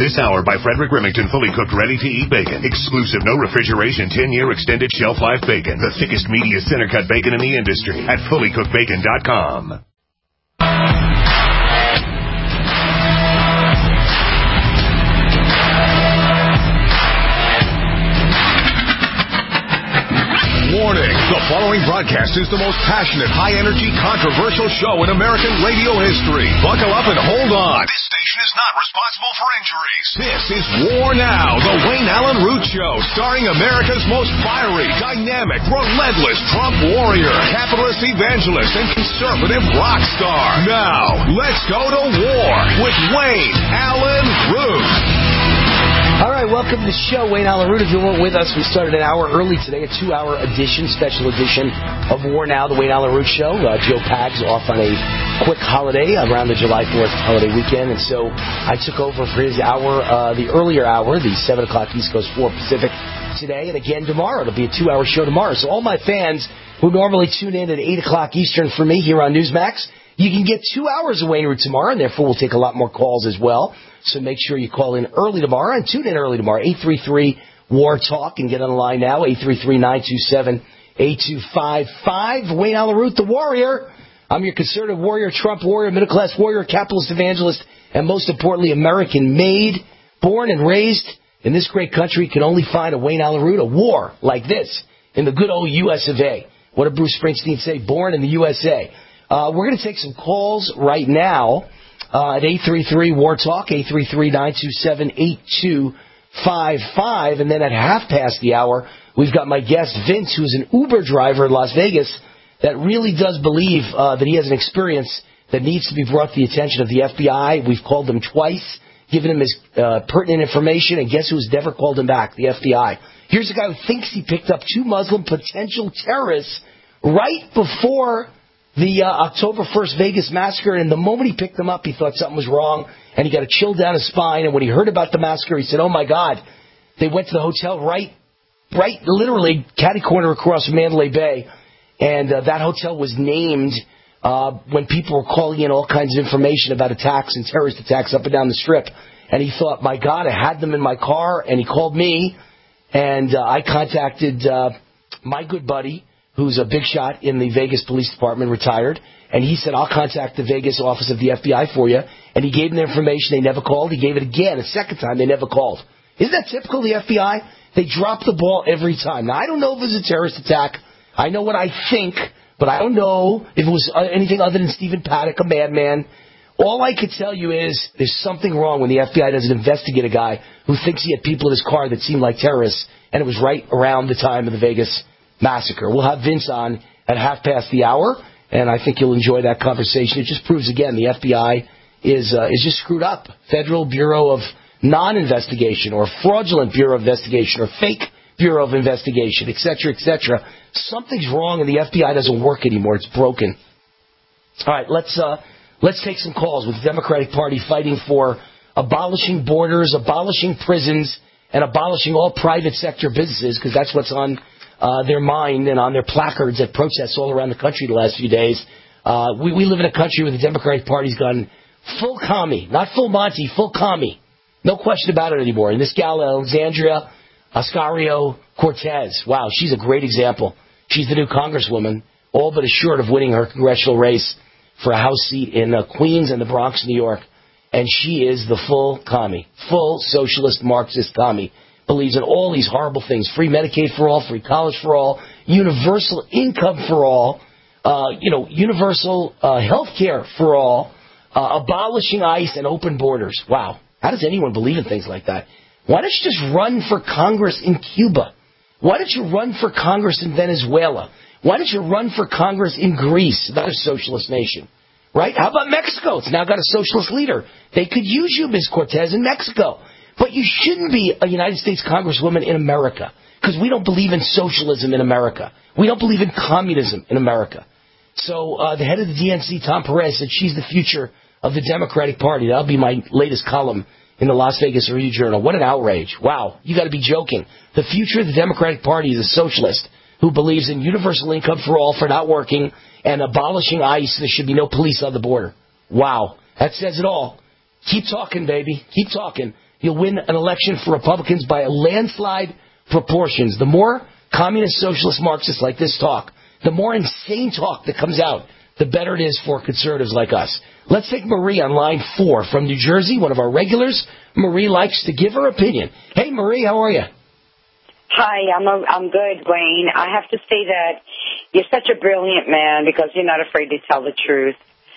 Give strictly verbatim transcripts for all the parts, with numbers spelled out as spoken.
This hour by Frederick Remington, fully cooked, ready-to-eat bacon. Exclusive, no refrigeration, ten-year extended shelf life bacon. The thickest, meatiest, center-cut bacon in the industry at fully cooked bacon dot com. Warning, the following broadcast is the most passionate, high-energy, controversial show in American radio history. Buckle up and hold on. This station is not responsible for injuries. This is War Now, the Wayne Allen Root Show, starring America's most fiery, dynamic, relentless Trump warrior, capitalist evangelist, and conservative rock star. Now, let's go to war with Wayne Allen Root. All right, welcome to the show. Wayne Allen Root. If you weren't with us, we started an hour early today, a two-hour edition, special edition of War Now, the Wayne Allen Root Show. Uh, Joe Pags off on a quick holiday around the July fourth holiday weekend, and so I took over for his hour, uh, the earlier hour, the seven o'clock East Coast, four Pacific today, and again tomorrow. It'll be a two-hour show tomorrow. So all my fans who normally tune in at eight o'clock Eastern for me here on Newsmax, you can get two hours of Wayne Root tomorrow, and therefore we'll take a lot more calls as well. So make sure you call in early tomorrow and tune in early tomorrow. eight three three, war talk, and get on the line now. eight three three, nine two seven, eight two five five. Wayne Allen Root, the warrior. I'm your conservative warrior, Trump warrior, middle-class warrior, capitalist evangelist, and most importantly, American-made, born and raised in this great country. Can only find a Wayne Allen Root, a war like this in the good old U S of A. What did Bruce Springsteen say? Born in the U S A. Uh, we're going to take some calls right now. Uh, at eight three three, war talk, eight three three, nine two seven, eight two five five. And then at half past the hour, we've got my guest, Vince, who's an Uber driver in Las Vegas that really does believe uh, that he has an experience that needs to be brought to the attention of the F B I. We've called him twice, given him his uh, pertinent information, and guess who's never called him back? The F B I. Here's a guy who thinks he picked up two Muslim potential terrorists right before the uh, October first Vegas massacre, and the moment he picked them up, he thought something was wrong, and he got a chill down his spine, and when he heard about the massacre, he said, oh, my God, they went to the hotel right, right, literally, catty-corner across from Mandalay Bay, and uh, that hotel was named uh, when people were calling in all kinds of information about attacks and terrorist attacks up and down the Strip, and he thought, my God, I had them in my car, and he called me, and uh, I contacted uh, my good buddy, who's a big shot in the Vegas Police Department, retired, and he said, I'll contact the Vegas office of the F B I for you. And he gave them the information. They never called. He gave it again, a second time. They never called. Isn't that typical of the F B I? They drop the ball every time. Now, I don't know if it was a terrorist attack. I know what I think, but I don't know if it was anything other than Stephen Paddock, a madman. All I could tell you is there's something wrong when the F B I doesn't investigate a guy who thinks he had people in his car that seemed like terrorists, and it was right around the time of the Vegas massacre. We'll have Vince on at half past the hour, and I think you'll enjoy that conversation. It just proves, again, the F B I is uh, is just screwed up. Federal Bureau of Non-Investigation, or Fraudulent Bureau of Investigation, or Fake Bureau of Investigation, et cetera, et cetera. Something's wrong, and the F B I doesn't work anymore. It's broken. All right, let's uh, let's take some calls with the Democratic Party fighting for abolishing borders, abolishing prisons, and abolishing all private sector businesses, because that's what's on Uh, their mind and on their placards at protests all around the country the last few days. Uh, we, we live in a country where the Democratic Party's gone full commie, not full Monty, full commie. No question about it anymore. And this gal, Alexandria Ocasio-Cortez, wow, she's a great example. She's the new congresswoman, all but assured of winning her congressional race for a House seat in uh, Queens and the Bronx, New York. And she is the full commie, full socialist Marxist commie. Believes in all these horrible things: free Medicaid for all, free college for all, universal income for all, uh, you know, universal uh, health care for all, uh, abolishing ICE and open borders. Wow. How does anyone believe in things like that? Why don't you just run for Congress in Cuba? Why don't you run for Congress in Venezuela? Why don't you run for Congress in Greece, another socialist nation? Right? How about Mexico? It's now got a socialist leader. They could use you, Miz Cortez, in Mexico. But you shouldn't be a United States Congresswoman in America, because we don't believe in socialism in America. We don't believe in communism in America. So uh, the head of the D N C, Tom Perez, said she's the future of the Democratic Party. That'll be my latest column in the Las Vegas Review-Journal. What an outrage. Wow, you got to be joking. The future of the Democratic Party is a socialist who believes in universal income for all for not working and abolishing ICE. There should be no police on the border. Wow, that says it all. Keep talking, baby. Keep talking. you'll win an election for Republicans by a landslide proportions. The more communist, socialist, Marxists like this talk, the more insane talk that comes out, the better it is for conservatives like us. Let's take Marie on line four from New Jersey, one of our regulars. Marie likes to give her opinion. Hey, Marie, how are you? Hi, I'm a, I'm good, Wayne. I have to say that you're such a brilliant man because you're not afraid to tell the truth.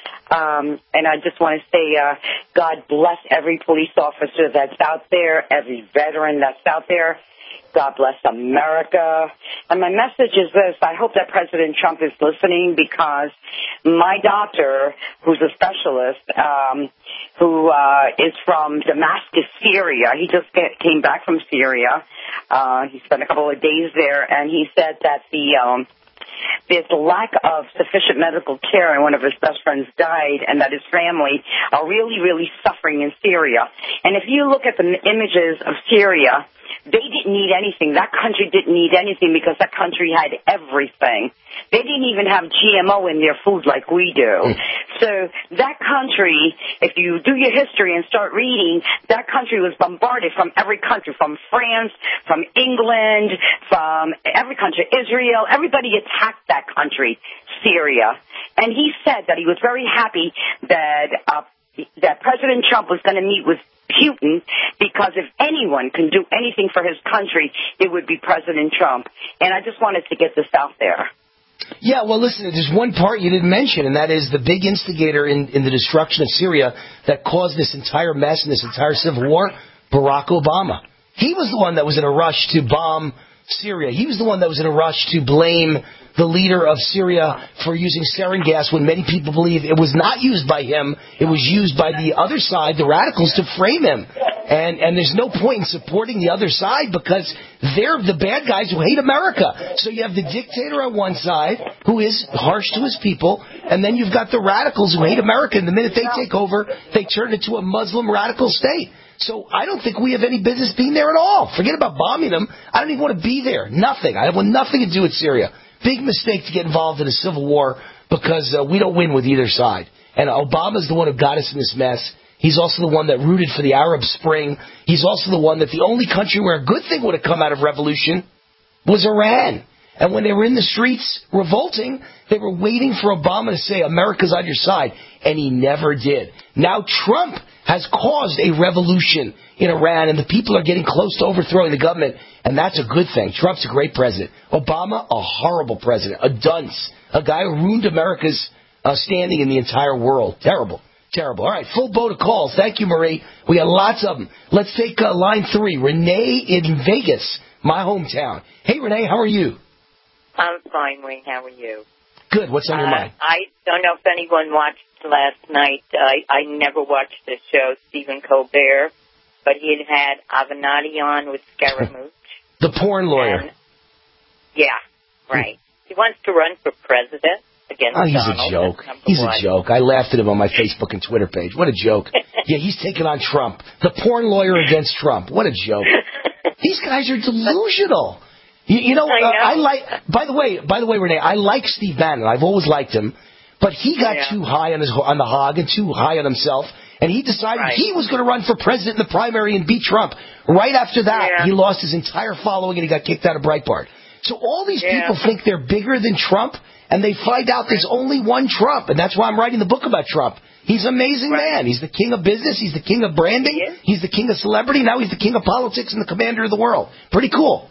Um, and I just want to say, uh, God bless every police officer that's out there, every veteran that's out there. God bless America. And my message is this. I hope that President Trump is listening because my doctor, who's a specialist, um, who uh, is from Damascus, Syria, he just get, came back from Syria. Uh, he spent a couple of days there, and he said that the um, there's a lack of sufficient medical care, and one of his best friends died, and that his family are really, really suffering in Syria. And if you look at the images of Syria, they didn't need anything. That country didn't need anything because that country had everything. They didn't even have G M O in their food like we do. So that country, if you do your history and start reading, that country was bombarded from every country, from France, from England, from every country, Israel. Everybody attacked that country, Syria. And he said that he was very happy that uh, that President Trump was going to meet with Putin, because if anyone can do anything for his country, it would be President Trump. And I just wanted to get this out there. Yeah, well, listen, there's one part you didn't mention, and that is the big instigator in, in the destruction of Syria that caused this entire mess and this entire civil war, Barack Obama. He was the one that was in a rush to bomb Syria. He was the one that was in a rush to blame the leader of Syria for using sarin gas when many people believe it was not used by him. It was used by the other side, the radicals, to frame him. And and there's no point in supporting the other side because they're the bad guys who hate America. So you have the dictator on one side who is harsh to his people, and then you've got the radicals who hate America. And the minute they take over, they turn it into a Muslim radical state. So I don't think we have any business being there at all. Forget about bombing them. I don't even want to be there. Nothing. I have nothing to do with Syria. Big mistake to get involved in a civil war because uh, we don't win with either side. And Obama's the one who got us in this mess. He's also the one that rooted for the Arab Spring. He's also the one that the only country where a good thing would have come out of revolution was Iran. And when they were in the streets revolting, they were waiting for Obama to say, America's on your side. And he never did. Now Trump has caused a revolution in Iran, and the people are getting close to overthrowing the government. And that's a good thing. Trump's a great president. Obama, a horrible president. A dunce. A guy who ruined America's uh, standing in the entire world. Terrible. Terrible. All right, full boat of calls. Thank you, Marie. We got lots of them. Let's take uh, line three. Renee in Vegas, my hometown. Hey, Renee, how are you? I'm fine, Wayne. How are you? Good. What's on your uh, mind? I don't know if anyone watched last night. I, I never watched the show, Stephen Colbert, but he had had Avenatti on with Scaramouche. The porn lawyer. And, yeah, right. He wants to run for president. Against oh, he's Donald, a joke. He's one. a joke. I laughed at him on my Facebook and Twitter page. What a joke. Yeah, he's taking on Trump. The porn lawyer against Trump. What a joke. These guys are delusional. You, you know, I, know. Uh, I like. By the way, by the way, Renee, I like Steve Bannon. I've always liked him, but he got yeah. too high on his on the hog and too high on himself, and he decided right. he was going to run for president in the primary and beat Trump. Right after that, yeah. he lost his entire following and he got kicked out of Breitbart. So all these yeah. people think they're bigger than Trump, and they find out there's only one Trump, and that's why I'm writing the book about Trump. He's an amazing right. man. He's the king of business. He's the king of branding. He he's the king of celebrity. Now he's the king of politics and the commander of the world. Pretty cool.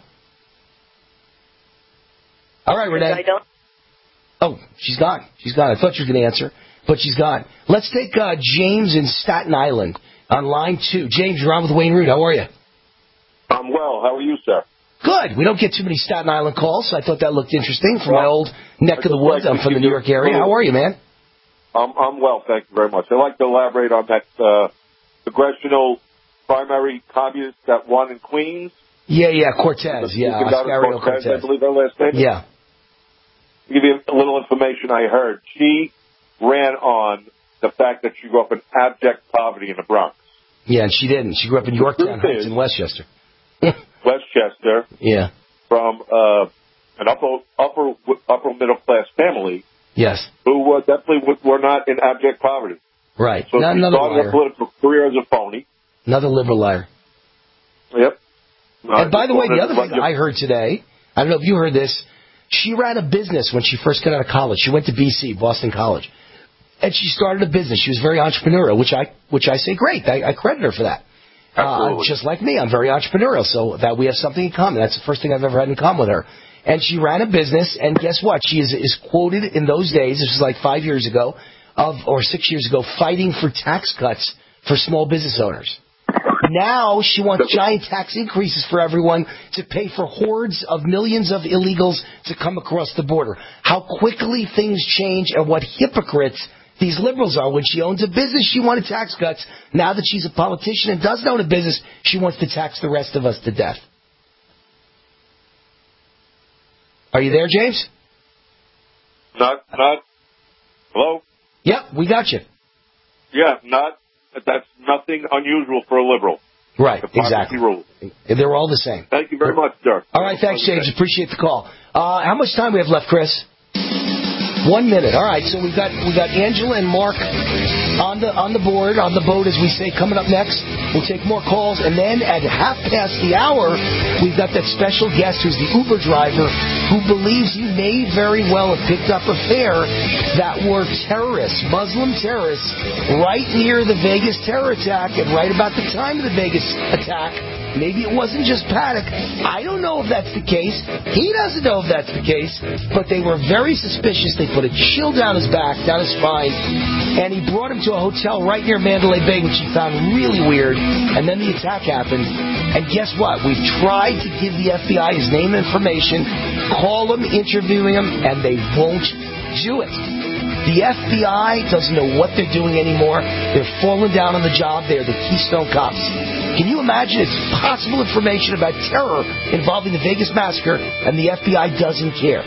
All right, Renee. I don't. Oh, she's gone. She's gone. I thought you were going to answer, but she's gone. Let's take uh, James in Staten Island on line two. James, you're on with Wayne Root. How are you? I'm well. How are you, sir? Good. We don't get too many Staten Island calls, so I thought that looked interesting from well, my old neck of the woods. Like I'm from the New York area. How are you, man? I'm, I'm well, thank you very much. I'd like to elaborate on that uh, congressional primary communist that won in Queens. Yeah, yeah, Cortez. Yeah, Oscario Cortez, I believe her last name. Yeah. To give you a little information I heard, she ran on the fact that she grew up in abject poverty in the Bronx. Yeah, and she didn't. She grew up in Yorktown Heights in Westchester. Westchester. Yeah. From uh, an upper upper upper middle class family. Yes. Who uh, definitely were not in abject poverty. Right. So Not, she another started liar. her political career as a phony. Another liberal liar. Yep. No, and by the way, the other thing I heard today, I don't know if you heard this, she ran a business when she first got out of college. She went to B C, Boston College. And she started a business. She was very entrepreneurial, which I which I say great. I, I credit her for that. Uh, just like me, I'm very entrepreneurial, so that we have something in common. That's the first thing I've ever had in common with her. And she ran a business, and guess what? She is, is quoted in those days, this was like five years ago, of or six years ago, fighting for tax cuts for small business owners. Now she wants giant tax increases for everyone to pay for hordes of millions of illegals to come across the border. How quickly things change and what hypocrites these liberals are. When she owns a business, she wanted tax cuts. Now that she's a politician and doesn't own a business, she wants to tax the rest of us to death. Are you there, James? Not, not. Hello? Yep, we got you. Yeah, not. That's nothing unusual for a liberal. Right, exactly. Rules. They're all the same. Thank you very much, sir. All right, thanks, James. Appreciate the call. Uh, how much time we have left, Chris? One minute. All right, so we've got we got Angela and Mark on the on the board, on the boat, as we say, coming up next. We'll take more calls, and then at half past the hour, we've got that special guest who's the Uber driver who believes he may very well have picked up a fare that were terrorists, Muslim terrorists, right near the Vegas terror attack, and right about the time of the Vegas attack. Maybe it wasn't just Paddock. I don't know if that's the case. He doesn't know if that's the case. But they were very suspicious. They put a chill down his back, down his spine, and he brought him to a hotel right near Mandalay Bay, which he found really weird. And then the attack happened. And guess what? We've tried to give the F B I his name and information, call him, interview him, and they won't do it. The F B I doesn't know what they're doing anymore. They're falling down on the job. They're the Keystone Cops. Can you imagine it's possible information about terror involving the Vegas massacre, and the F B I doesn't care?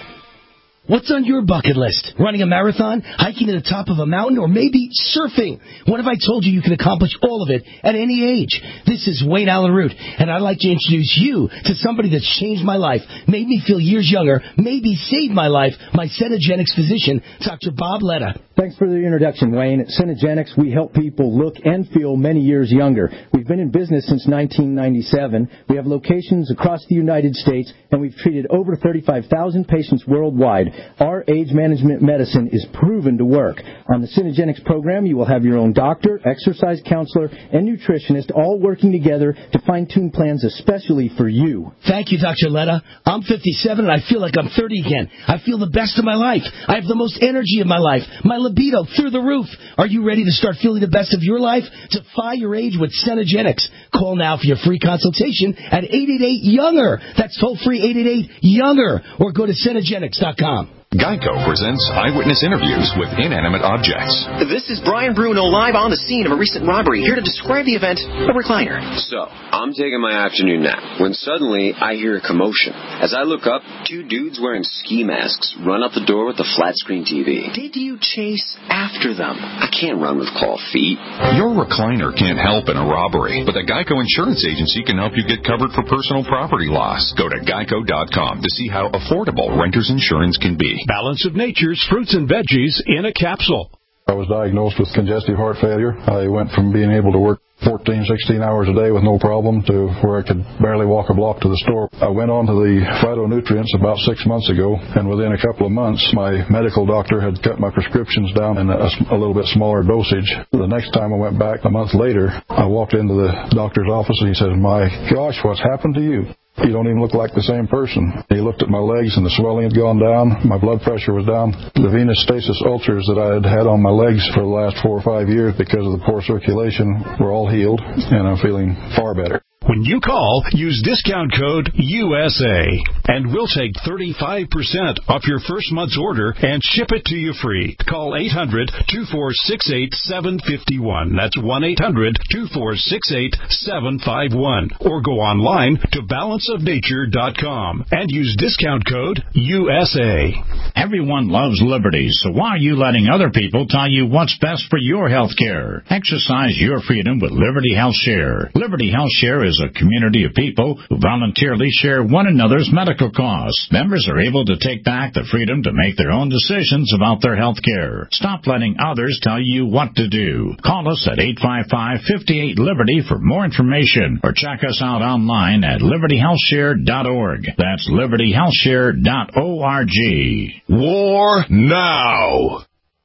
What's on your bucket list? Running a marathon? Hiking to the top of a mountain? Or maybe surfing? What if I told you you could accomplish all of it at any age? This is Wayne Allen Root, and I'd like to introduce you to somebody that's changed my life, made me feel years younger, maybe saved my life, my Cenegenics physician, Doctor Bob Letta. Thanks for the introduction, Wayne. At Cenegenics, we help people look and feel many years younger. We've been in business since nineteen ninety-seven. We have locations across the United States, and we've treated over thirty-five thousand patients worldwide. Our age management medicine is proven to work. On the Cenegenics program, you will have your own doctor, exercise counselor, and nutritionist all working together to fine-tune plans especially for you. Thank you, Doctor Letta. I'm fifty-seven, and I feel like I'm thirty again. I feel the best of my life. I have the most energy of my life. My libido through the roof. Are you ready to start feeling the best of your life? Defy your age with Cenegenics. Call now for your free consultation at eight eight eight, younger. That's toll-free eight eight eight, younger. Or go to Cenegenics dot com. Geico presents eyewitness interviews with inanimate objects. This is Brian Bruno live on the scene of a recent robbery, here to describe the event, a recliner. So, I'm taking my afternoon nap when suddenly I hear a commotion. As I look up, two dudes wearing ski masks run up the door with a flat-screen T V. Did you chase after them? I can't run with claw feet. Your recliner can't help in a robbery, but the Geico Insurance Agency can help you get covered for personal property loss. Go to geico dot com to see how affordable renter's insurance can be. Balance of Nature's fruits and veggies in a capsule. I was diagnosed with congestive heart failure. I went from being able to work fourteen, sixteen hours a day with no problem to where I could barely walk a block to the store. I went on to the phytonutrients about six months ago, and within a couple of months, my medical doctor had cut my prescriptions down in a, a little bit smaller dosage. The next time I went back, a month later, I walked into the doctor's office, and he said, "My gosh, what's happened to you? You don't even look like the same person." He looked at my legs, and the swelling had gone down. My blood pressure was down. The venous stasis ulcers that I had had on my legs for the last four or five years because of the poor circulation were all healed, and I'm feeling far better. When you call, use discount code U S A, and we'll take thirty-five percent off your first month's order and ship it to you free. Call eight hundred, two four six eight, seven five one. That's one eight hundred, two four six eight, seven five one. Or go online to balance of nature dot com and use discount code U S A. Everyone loves liberty, so why are you letting other people tell you what's best for your health care? Exercise your freedom with Liberty Health Share. Liberty Health Share is is a community of people who voluntarily share one another's medical costs. Members are able to take back the freedom to make their own decisions about their health care. Stop letting others tell you what to do. Call us at eight five five, five eight, Liberty for more information, or check us out online at liberty health share dot org. That's liberty health share dot org. War now!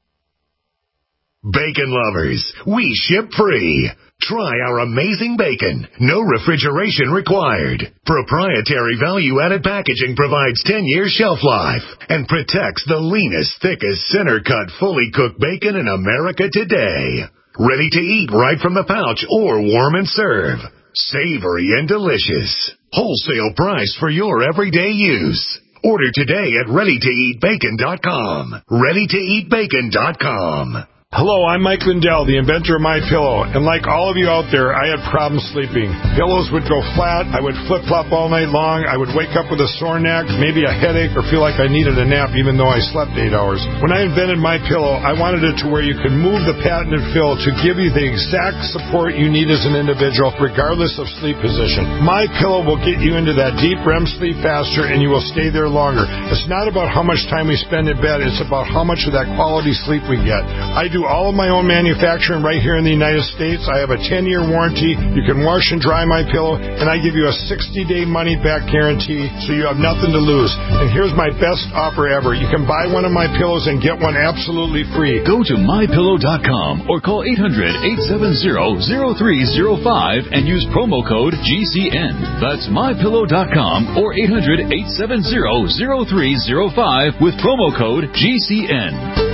Bacon lovers, we ship free. Try our amazing bacon. No refrigeration required. Proprietary value-added packaging provides ten years shelf life and protects the leanest, thickest, center-cut, fully cooked bacon in America today. Ready to eat right from the pouch or warm and serve. Savory and delicious. Wholesale price for your everyday use. Order today at ready to eat bacon dot com. ready to eat bacon dot com. Hello, I'm Mike Lindell, the inventor of MyPillow, and like all of you out there, I had problems sleeping. Pillows would go flat, I would flip-flop all night long, I would wake up with a sore neck, maybe a headache, or feel like I needed a nap even though I slept eight hours. When I invented MyPillow, I wanted it to where you could move the patented fill to give you the exact support you need as an individual, regardless of sleep position. MyPillow will get you into that deep R E M sleep faster, and you will stay there longer. It's not about how much time we spend in bed, it's about how much of that quality sleep we get. I do all of my own manufacturing right here in the United States. I have a ten-year warranty. You can wash and dry my pillow, and I give you a sixty-day money-back guarantee, so you have nothing to lose. And here's my best offer ever. You can buy one of my pillows and get one absolutely free. Go to my pillow dot com or call eight hundred, eight seven zero, zero three zero five and use promo code G C N. That's my pillow dot com or eight hundred, eight seven zero, zero three zero five with promo code G C N.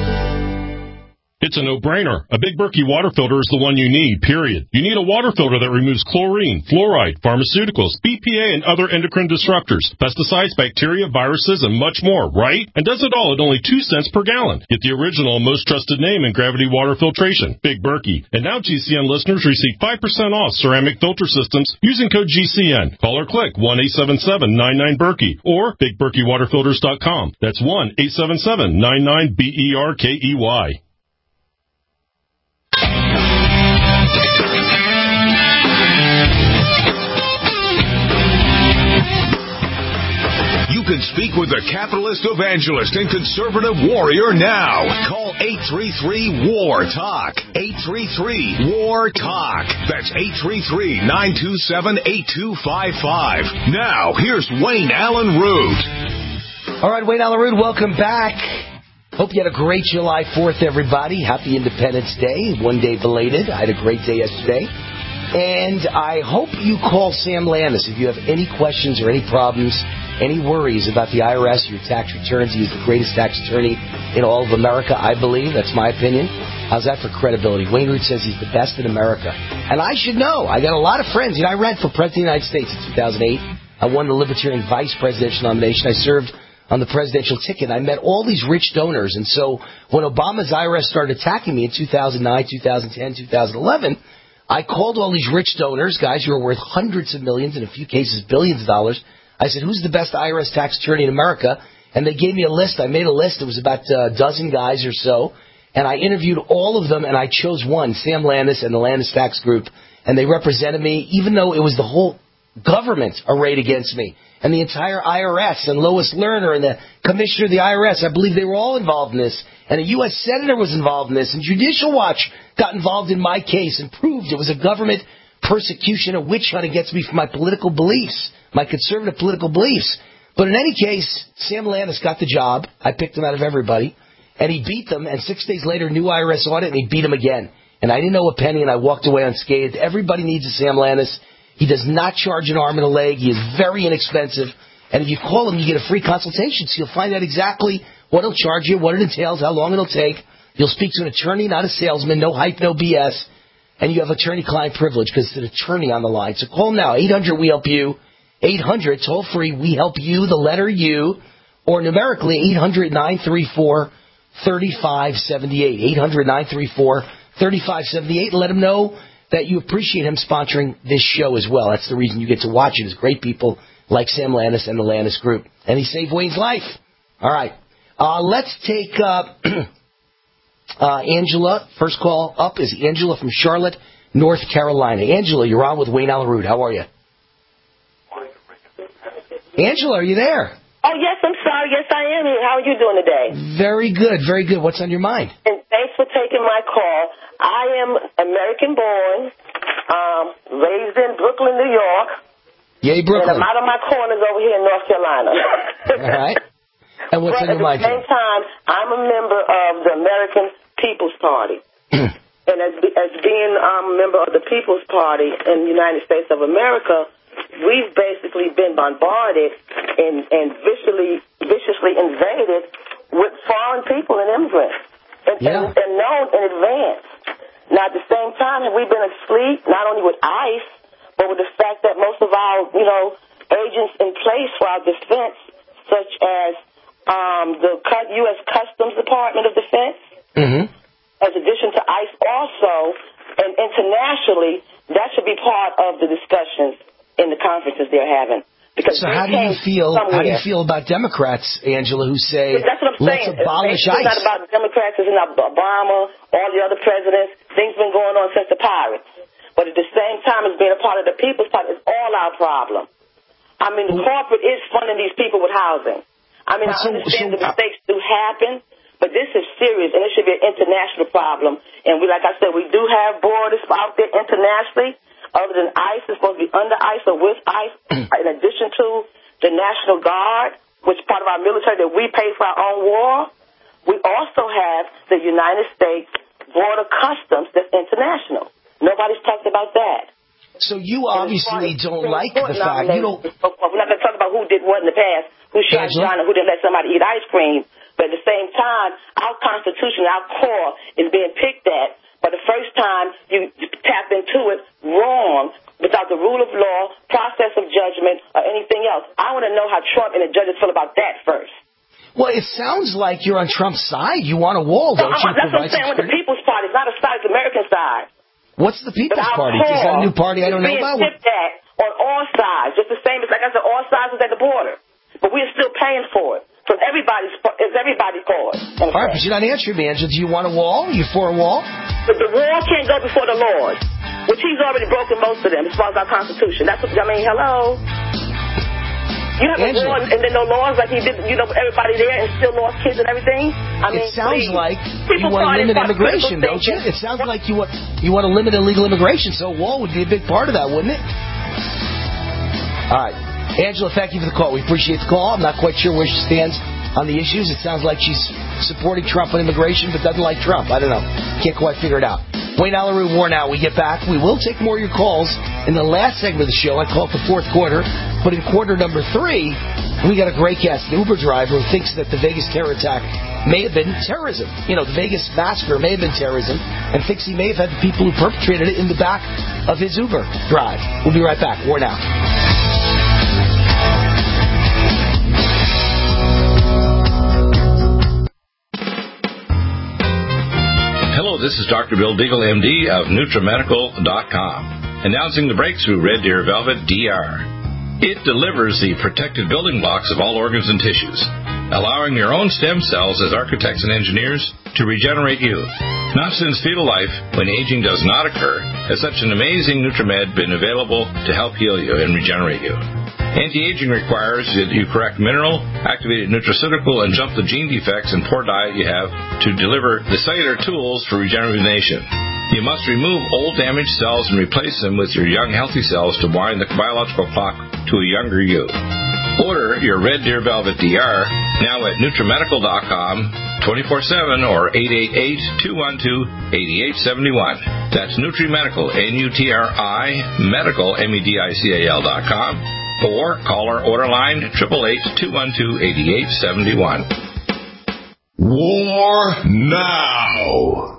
It's a no-brainer. A Big Berkey water filter is the one you need, period. You need a water filter that removes chlorine, fluoride, pharmaceuticals, B P A, and other endocrine disruptors, pesticides, bacteria, viruses, and much more, right? And does it all at only two cents per gallon. Get the original and most trusted name in gravity water filtration, Big Berkey. And now G C N listeners receive five percent off ceramic filter systems using code G C N. Call or click one eight seven seven, nine nine, Berkey or big berkey water filters dot com. That's one eight seven seven, nine nine, B E R K E Y. You can speak with the capitalist evangelist and conservative warrior now. Call eight three three, W A R, TALK. eight three three, W A R, TALK. That's eight three three, nine two seven, eight two five five. Now, here's Wayne Allen Root. All right, Wayne Allen Root, welcome back. Hope you had a great July fourth, everybody. Happy Independence Day. One day belated. I had a great day yesterday. And I hope you call Sam Landis if you have any questions or any problems, any worries about the I R S, your tax returns. He is the greatest tax attorney in all of America, I believe. That's my opinion. How's that for credibility? Wayne Root says he's the best in America. And I should know. I got a lot of friends. You know, I ran for President of the United States in two thousand eight. I won the Libertarian vice presidential nomination. I served on the presidential ticket. I met all these rich donors. And so when Obama's I R S started attacking me in two thousand nine, two thousand ten, two thousand eleven, I called all these rich donors, guys who are worth hundreds of millions, in a few cases billions of dollars. I said, who's the best I R S tax attorney in America? And they gave me a list. I made a list. It was about a dozen guys or so. And I interviewed all of them, and I chose one, Sam Landis and the Landis Tax Group. And they represented me, even though it was the whole government arrayed against me. And the entire I R S, and Lois Lerner, and the commissioner of the I R S, I believe they were all involved in this. And a U S senator was involved in this. And Judicial Watch got involved in my case and proved it was a government persecution, a witch hunt against me for my political beliefs, my conservative political beliefs. But in any case, Sam Landis got the job. I picked him out of everybody. And he beat them. And six days later, new I R S audit, and he beat him again. And I didn't know a penny, and I walked away unscathed. Everybody needs a Sam Landis. He does not charge an arm and a leg. He is very inexpensive. And if you call him, you get a free consultation. So you'll find out exactly what he'll charge you, what it entails, how long it'll take. You'll speak to an attorney, not a salesman. No hype, no B S. And you have attorney-client privilege because it's an attorney on the line. So call him now, eight hundred, we help you. eight hundred, toll-free, we help you, the letter U. Or numerically, eight hundred, nine three four, three five seven eight. eight hundred, nine three four, three five seven eight. And let him know that you appreciate him sponsoring this show as well. That's the reason you get to watch it, is great people like Sam Landis and the Landis Group. And he saved Wayne's life. All right. Uh, let's take uh, uh, Angela. First call up is Angela from Charlotte, North Carolina. Angela, you're on with Wayne Allen Root. How are you? Angela, are you there? Oh, yes, I'm sorry. Yes, I am here. How are you doing today? Very good, very good. What's on your mind? And thanks for taking my call. I am American-born, um, raised in Brooklyn, New York. Yay, Brooklyn. And I'm out of my corners over here in North Carolina. All right. And what's but on your mind? At the same time, I'm a member of the American People's Party. And as, as being um, a member of the People's Party in the United States of America, we've basically been bombarded and, and viciously, viciously invaded with foreign people and immigrants, and, yeah. and, and known in advance. Now, at the same time, have we been asleep, not only with ICE, but with the fact that most of our, you know, agents in place for our defense, such as um, the U S Customs Department of Defense, mm-hmm. as addition to ICE also, and internationally, that should be part of the discussions in the conferences they're having. Because so how do you feel? Somewhere. How do you feel about Democrats, Angela, who say that's what I'm let's saying. abolish it's, it's ICE? It's not about Democrats. It's not Obama, all the other presidents. Things been going on since the pirates. But at the same time, as being a part of the People's Party, it's all our problem. I mean, the corporate is funding these people with housing. I mean, so, I understand so, the mistakes do happen, but this is serious, and it should be an international problem. And we, like I said, we do have borders out there internationally. Other than ICE, it's supposed to be under ICE or with ICE, in addition to the National Guard, which is part of our military that we pay for our own war. We also have the United States Border Customs that's international. Nobody's talked about that. So you obviously don't like the fact you don't. We're not going to talk about who did what in the past, who shot John, or who didn't let somebody eat ice cream. But at the same time, our Constitution, our core, is being picked at. For the first time, you tap into it wrong, without the rule of law, process of judgment, or anything else. I want to know how Trump and the judges feel about that first. Well, it sounds like you're on Trump's side. You want a wall, don't no, you? That's what I'm saying with the People's Party. It's not a side, it's the American side. What's the People's Party? Is that a new party I don't know about? Being tipped at on all sides, just the same as, like I said, all sides is at the border. But we're still paying for it. From everybody's, it's everybody's cause. All right, but you're not answering me, Angela. Do you want a wall? Are you for a wall? But the wall can't go before the Lord, which he's already broken most of them as far as our Constitution. That's what, I mean, hello? You have Angela. a wall and then no laws like he did, you know, everybody there and still lost kids and everything? I mean, it sounds please. like People you want to limit immigration, don't you? It sounds what? like you want, you want to limit illegal immigration, so a wall would be a big part of that, wouldn't it? All right. Angela, thank you for the call. We appreciate the call. I'm not quite sure where she stands on the issues. It sounds like she's supporting Trump on immigration but doesn't like Trump. I don't know. Can't quite figure it out. Wayne Allyn Root, War Now. We get back. We will take more of your calls in the last segment of the show. I call it the fourth quarter. But in quarter number three, we got a great guest, an Uber driver who thinks that the Vegas terror attack may have been terrorism. You know, the Vegas massacre may have been terrorism and thinks he may have had the people who perpetrated it in the back of his Uber drive. We'll be right back. War Now. Hello, this is Doctor Bill Deagle, M D of NutriMedical dot com, announcing the breakthrough Red Deer Velvet D R. It delivers the protected building blocks of all organs and tissues, allowing your own stem cells as architects and engineers to regenerate you. Not since fetal life, when aging does not occur, has such an amazing NutriMed been available to help heal you and regenerate you. Anti-aging requires that you correct mineral, activated nutraceutical, and jump the gene defects and poor diet you have to deliver the cellular tools for regeneration. You must remove old damaged cells and replace them with your young healthy cells to wind the biological clock to a younger you. Order your Red Deer Velvet D R now at NutriMedical dot com, twenty-four seven or eight eight eight, two one two, eight eight seven one. That's NutriMedical, N U T R I, medical, M E D I C A L dot com. Or call our order line, eight eight eight, two one two, eight eight seven one. War Now.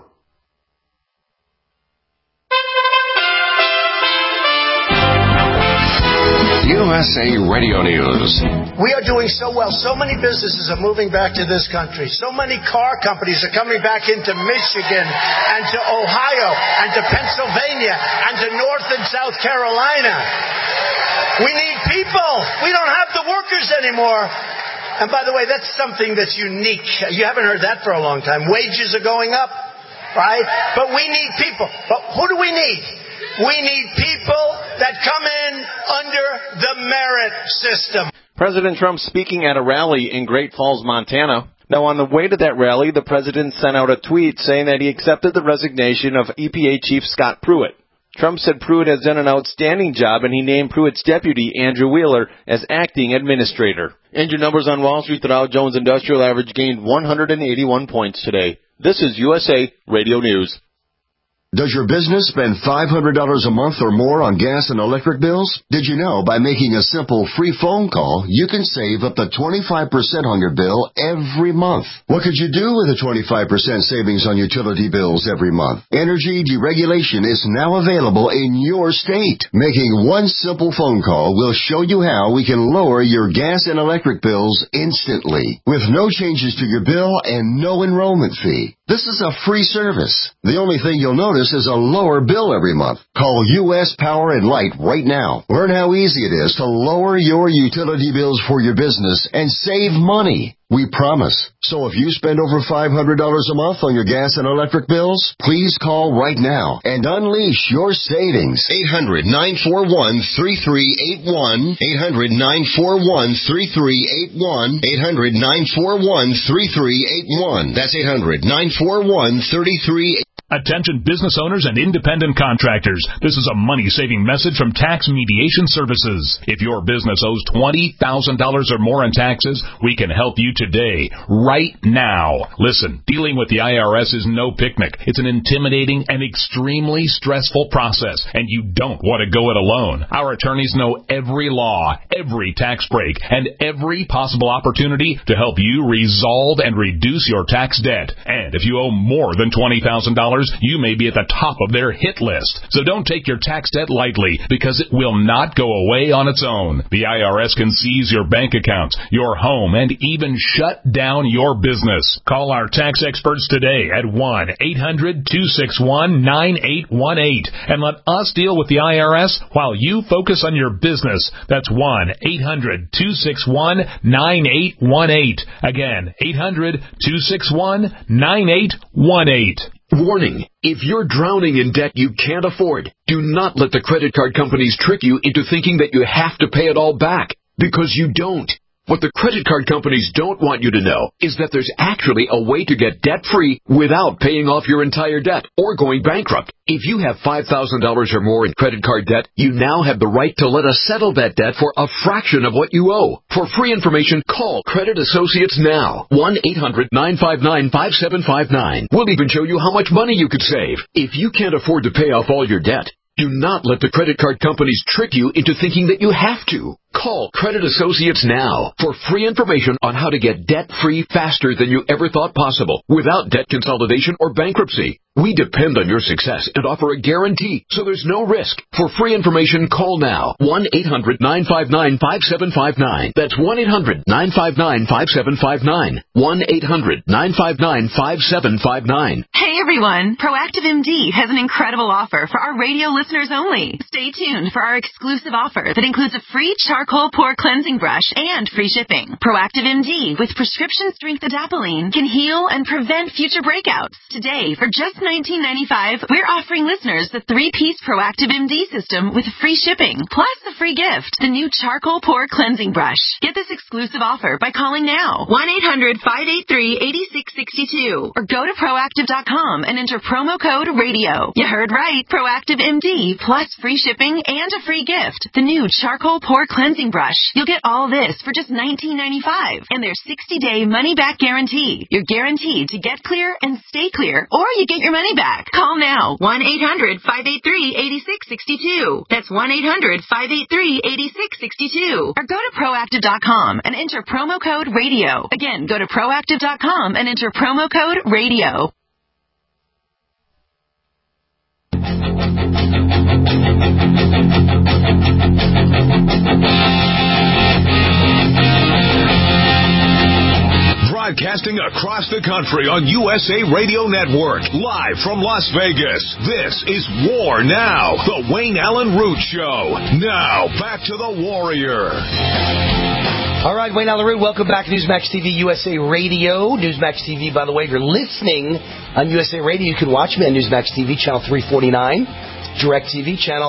U S A Radio News. We are doing so well. So many businesses are moving back to this country. So many car companies are coming back into Michigan and to Ohio and to Pennsylvania and to North and South Carolina. We need people. We don't have the workers anymore. And by the way, that's something that's unique. You haven't heard that for a long time. Wages are going up, right? But we need people. But who do we need? We need people that come in under the merit system. President Trump speaking at a rally in Great Falls, Montana. Now, on the way to that rally, the president sent out a tweet saying that he accepted the resignation of E P A Chief Scott Pruitt. Trump said Pruitt has done an outstanding job, and he named Pruitt's deputy, Andrew Wheeler, as acting administrator. And your numbers on Wall Street, the Dow Jones Industrial Average gained one hundred eighty-one points today. This is U S A Radio News. Does your business spend five hundred dollars a month or more on gas and electric bills? Did you know by making a simple free phone call, you can save up to twenty-five percent on your bill every month? What could you do with a twenty-five percent savings on utility bills every month? Energy deregulation is now available in your state. Making one simple phone call will show you how we can lower your gas and electric bills instantly, with no changes to your bill and no enrollment fee. This is a free service. The only thing you'll notice is a lower bill every month. Call U S Power and Light right now. Learn how easy it is to lower your utility bills for your business and save money. We promise. So if you spend over five hundred dollars a month on your gas and electric bills, please call right now and unleash your savings. eight hundred, nine four one, three three eight one. eight hundred, nine four one, three three eight one. eight hundred, nine four one, three three eight one. That's eight hundred, nine four one, three three eight one. Attention business owners and independent contractors. This is a money-saving message from Tax Mediation Services. If your business owes twenty thousand dollars or more in taxes, we can help you today, right now. Listen, dealing with the I R S is no picnic. It's an intimidating and extremely stressful process, and you don't want to go it alone. Our attorneys know every law, every tax break, and every possible opportunity to help you resolve and reduce your tax debt. And if you owe more than twenty thousand dollars, you may be at the top of their hit list. So don't take your tax debt lightly, because it will not go away on its own. The I R S can seize your bank accounts, your home, and even shut down your business. Call our tax experts today at one eight hundred, two six one, nine eight one eight and let us deal with the I R S while you focus on your business. That's one eight hundred, two six one, nine eight one eight. Again, eight hundred, two six one, nine eight one eight. Warning, if you're drowning in debt you can't afford, do not let the credit card companies trick you into thinking that you have to pay it all back, because you don't. What the credit card companies don't want you to know is that there's actually a way to get debt-free without paying off your entire debt or going bankrupt. If you have five thousand dollars or more in credit card debt, you now have the right to let us settle that debt for a fraction of what you owe. For free information, call Credit Associates now. one eight hundred, nine five nine, five seven five nine. We'll even show you how much money you could save. If you can't afford to pay off all your debt, do not let the credit card companies trick you into thinking that you have to. Call Credit Associates now for free information on how to get debt-free faster than you ever thought possible without debt consolidation or bankruptcy. We depend on your success and offer a guarantee, so there's no risk. For free information, call now. one eight hundred, nine five nine, five seven five nine. That's one eight hundred, nine five nine, five seven five nine. one eight hundred, nine five nine, five seven five nine. Hey everyone, Proactive M D has an incredible offer for our radio listeners only. Stay tuned for our exclusive offer that includes a free charcoal pore cleansing brush and free shipping. Proactive M D with prescription strength adapalene can heal and prevent future breakouts. Today, for just nineteen ninety-five, we're offering listeners the three-piece Proactive M D system with free shipping, plus a free gift, the new charcoal pore cleansing brush. Get this exclusive offer by calling now, one eight hundred, five eight three, eight six six two, or go to proactive dot com and enter promo code radio. You heard right, Proactive M D, plus free shipping and a free gift, the new charcoal pore cleansing brush. You'll get all this for just nineteen ninety-five, and their sixty-day money-back guarantee. You're guaranteed to get clear and stay clear, or you get your money back. Call now, one eight hundred, five eight three, eight six six two. That's one eight hundred, five eight three, eight six six two. Or go to proactive dot com and enter promo code radio. Again, go to proactive dot com and enter promo code radio. Broadcasting across the country on U S A Radio Network, live from Las Vegas. This is War Now, the Wayne Allen Root Show. Now, back to the Warrior. All right, Wayne Allen Root, welcome back to Newsmax T V U S A Radio. Newsmax T V, by the way, if you're listening on U S A Radio, you can watch me on Newsmax T V, channel three forty-nine, DirecTV, channel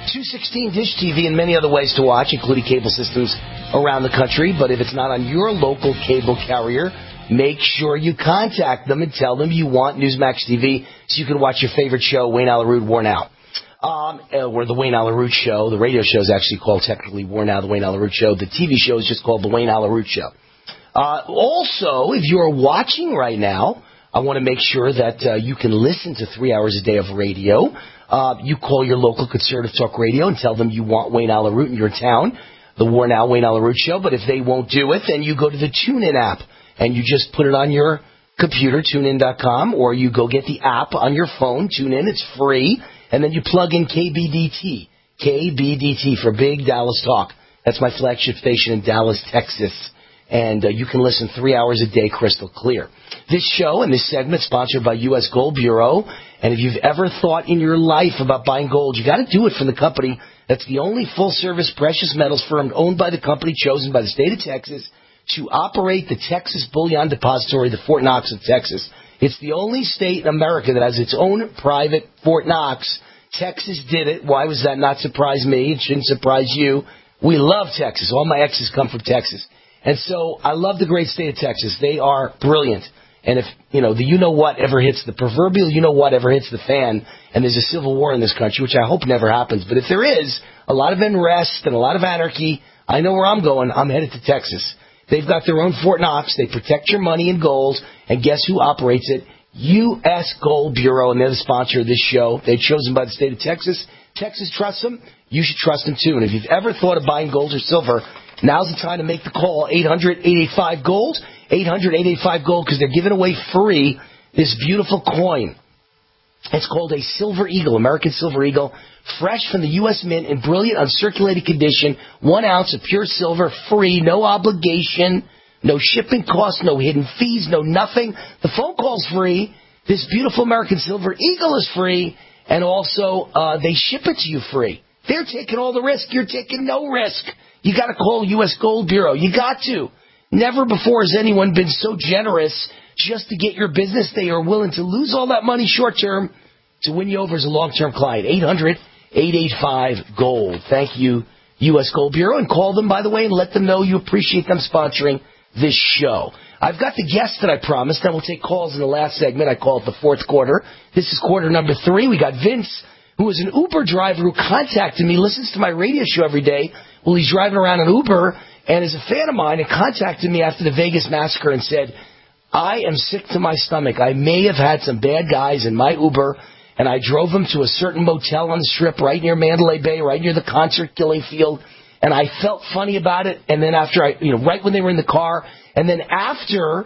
two sixteen Dish T V and many other ways to watch, including cable systems around the country. But if it's not on your local cable carrier, make sure you contact them and tell them you want Newsmax T V so you can watch your favorite show, Wayne Allyn Root, War Now. Um, or the Wayne Allyn Root Show. The radio show is actually called technically War Now, the Wayne Allyn Root Show. The T V show is just called the Wayne Allyn Root Show. Uh, also, if you're watching right now, I want to make sure that uh, you can listen to three hours a day of radio. Uh, you call your local conservative talk radio and tell them you want Wayne Allyn Root in your town, the War Now, Wayne Allyn Root Show. But if they won't do it, then you go to the TuneIn app and you just put it on your computer, tune in dot com, or you go get the app on your phone, TuneIn, it's free. And then you plug in K B D T, K B D T for Big Dallas Talk. That's my flagship station in Dallas, Texas. And uh, you can listen three hours a day crystal clear. This show and this segment is sponsored by U S Gold Bureau. And if you've ever thought in your life about buying gold, you got to do it from the company that's the only full-service precious metals firm owned by the company chosen by the state of Texas to operate the Texas Bullion Depository, the Fort Knox of Texas. It's the only state in America that has its own private Fort Knox. Texas did it. Why was that not surprise me? It shouldn't surprise you. We love Texas. All my exes come from Texas. And so I love the great state of Texas. They are brilliant. And if, you know, the you-know-what ever hits, the proverbial you-know-what ever hits the fan, and there's a civil war in this country, which I hope never happens, but if there is, a lot of unrest and a lot of anarchy, I know where I'm going. I'm headed to Texas. They've got their own Fort Knox. They protect your money in gold. And guess who operates it? U S Gold Bureau, and they're the sponsor of this show. They're chosen by the state of Texas. Texas trusts them. You should trust them, too. And if you've ever thought of buying gold or silver, now's the time to make the call. eight hundred, eight eight five, GOLD. eight hundred, eight eight five, GOLD, because they're giving away free this beautiful coin. It's called a Silver Eagle, American Silver Eagle, fresh from the U S Mint in brilliant uncirculated condition, one ounce of pure silver, free, no obligation, no shipping costs, no hidden fees, no nothing. The phone call's free. This beautiful American Silver Eagle is free, and also uh, they ship it to you free. They're taking all the risk. You're taking no risk. You got to call U S Gold Bureau. You got to. Never before has anyone been so generous just to get your business. They are willing to lose all that money short term to win you over as a long-term client. eight hundred, eight eight five, GOLD. Thank you, U S Gold Bureau. And call them, by the way, and let them know you appreciate them sponsoring this show. I've got the guest that I promised. Then we'll take calls in the last segment. I call it the fourth quarter. This is quarter number three. We got Vince, who is an Uber driver who contacted me, listens to my radio show every day. Well, he's driving around an Uber and is a fan of mine and contacted me after the Vegas massacre and said, I am sick to my stomach. I may have had some bad guys in my Uber, and I drove them to a certain motel on the Strip right near Mandalay Bay, right near the concert killing field, and I felt funny about it. And then after I, you know, right when they were in the car, and then after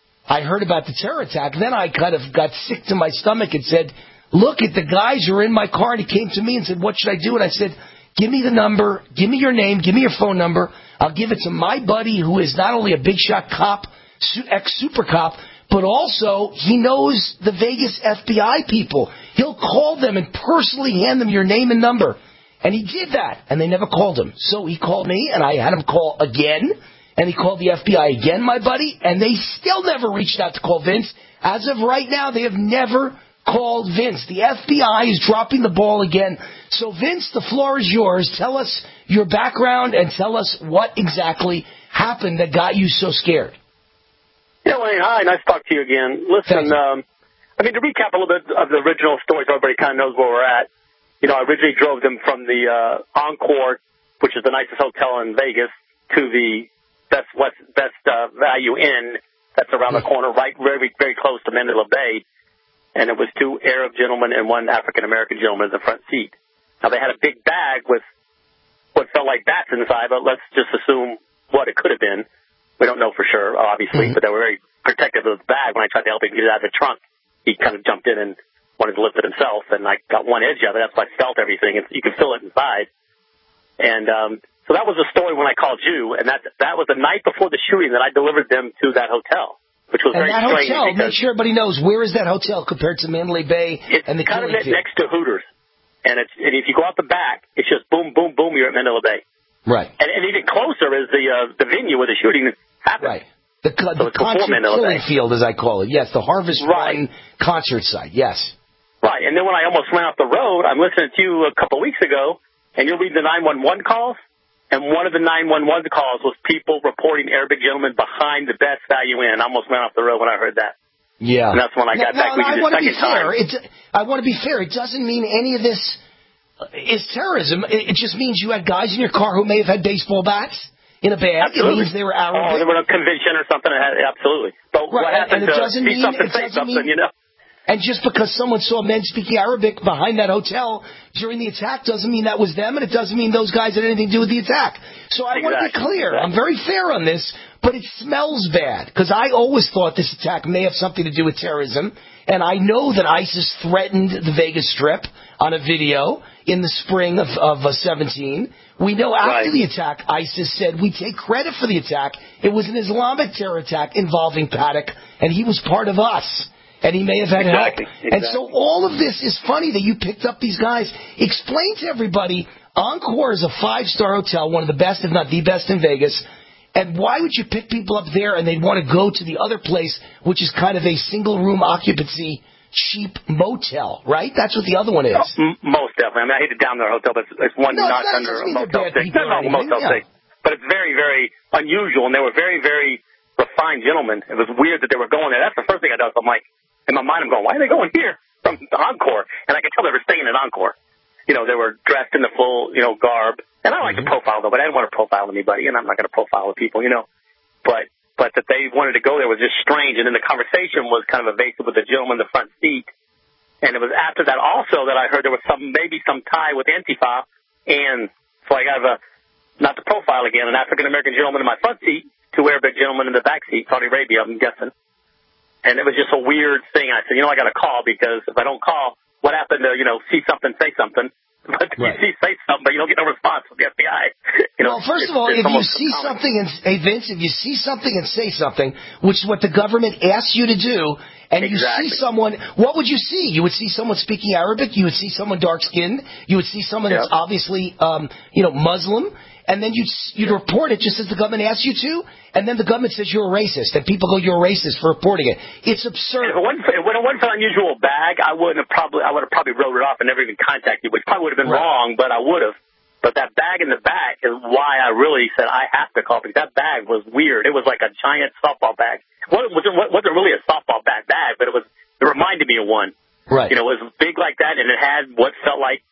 I heard about the terror attack, then I kind of got sick to my stomach and said, look at the guys who are in my car. And he came to me and said, what should I do? And I said, give me the number, give me your name, give me your phone number. I'll give it to my buddy who is not only a big shot cop, ex-super cop, but also he knows the Vegas F B I people. He'll call them and personally hand them your name and number. And he did that, and they never called him. So he called me, and I had him call again, and he called the F B I again, my buddy, and they still never reached out to call Vince. As of right now, they have never called Vince. The F B I is dropping the ball again. So, Vince, the floor is yours. Tell us your background and tell us what exactly happened that got you so scared. Yeah, Wayne, hi. Nice to talk to you again. Listen, um, I mean, to recap a little bit of the original story so everybody kind of knows where we're at. You know, I originally drove them from the uh, Encore, which is the nicest hotel in Vegas, to the Best West, Best uh, Value Inn that's around the corner, right very, very close to Mandalay Bay. And it was two Arab gentlemen and one African-American gentleman in the front seat. Now, they had a big bag with what felt like bats inside, but let's just assume what it could have been. We don't know for sure, obviously, mm-hmm. but they were very protective of the bag. When I tried to help him get it out of the trunk, he kind of jumped in and wanted to lift it himself, and I got one edge of it. That's why I felt everything. And you could feel it inside. And um, so that was the story when I called you, and that that was the night before the shooting that I delivered them to that hotel, which was and very that strange. Hotel, make sure everybody knows, where is that hotel compared to Mandalay Bay it's and the kind of killing field? next to Hooters. And, it's, and if you go out the back, it's just boom, boom, boom, you're at Mandalay Bay. Right. And, and even closer is the uh, the venue where the shooting happened. Right. The, so the concert killing field, as I call it. Yes, the Harvest right. Run concert site. Yes. Right. And then when I almost ran off the road, I'm listening to you a couple of weeks ago, and you're reading the nine one one calls, and one of the nine one one calls was people reporting Arabic gentlemen behind the Best Value Inn. I almost went off the road when I heard that. Yeah. And that's when I got now, back. Now, I want to be fair. It, I want to be fair. It doesn't mean any of this is terrorism. It, it just means you had guys in your car who may have had baseball bats in a bag. Absolutely. It means they were Arabic. Oh, they were at a convention or something. Absolutely. But right. what happened and it to doesn't see mean, something, it say doesn't something, mean, you know? And just because someone saw men speaking Arabic behind that hotel during the attack doesn't mean that was them, and it doesn't mean those guys had anything to do with the attack. So I exactly. want to be clear. Exactly. I'm very fair on this, but it smells bad, because I always thought this attack may have something to do with terrorism, and I know that ISIS threatened the Vegas Strip on a video in the spring of, of uh, seventeen. We know after right. the attack, ISIS said, we take credit for the attack. It was an Islamic terror attack involving Paddock, and he was part of us. And he may have had exactly, help. exactly. And so all of this is funny that you picked up these guys. Explain to everybody, Encore is a five-star hotel, one of the best, if not the best in Vegas. And why would you pick people up there and they'd want to go to the other place, which is kind of a single-room occupancy, cheap motel, right? That's what the other one is. Oh, m- most definitely. I mean, I hate to down their hotel, but it's, it's one no, not it's not, under a Motel six. No, no, Motel yeah. six. But it's very, very unusual, and they were very, very refined gentlemen. It was weird that they were going there. That's the first thing I did. I'm like, in my mind, I'm going, why are they going here from the Encore? And I could tell they were staying at Encore. You know, they were dressed in the full, you know, garb. And I like mm-hmm. to profile them, but I didn't want to profile anybody, and I'm not going to profile the people, you know. But but that they wanted to go there was just strange. And then the conversation was kind of evasive with the gentleman in the front seat. And it was after that also that I heard there was some maybe some tie with Antifa. And so I got a, not to profile again, an African-American gentleman in my front seat, two Arabic gentlemen in the back seat, Saudi Arabia, I'm guessing. And it was just a weird thing. I said, you know, I got to call, because if I don't call, what happened to, you know, see something, say something? But right. you see, say something, but you don't get no response from the F B I. You know, well, first of all, if you see something, and hey, Vince, if you see something and say something, which is what the government asks you to do, and exactly. you see someone, what would you see? You would see someone speaking Arabic. You would see someone dark-skinned. You would see someone yep. that's obviously, um, you know, Muslim. And then you'd, you'd report it just as the government asks you to, and then the government says you're a racist, and people go, you're a racist for reporting it. It's absurd. If it wasn't for, when it wasn't for an unusual bag, I wouldn't have probably, I would have probably wrote it off and never even contacted you, which probably would have been right. wrong, but I would have. But that bag in the back is why I really said I have to call, because that bag was weird. It was like a giant softball bag. It wasn't, wasn't really a softball bag bag, but it was, it reminded me of one. Right. You know, it was big like that, and it had what felt like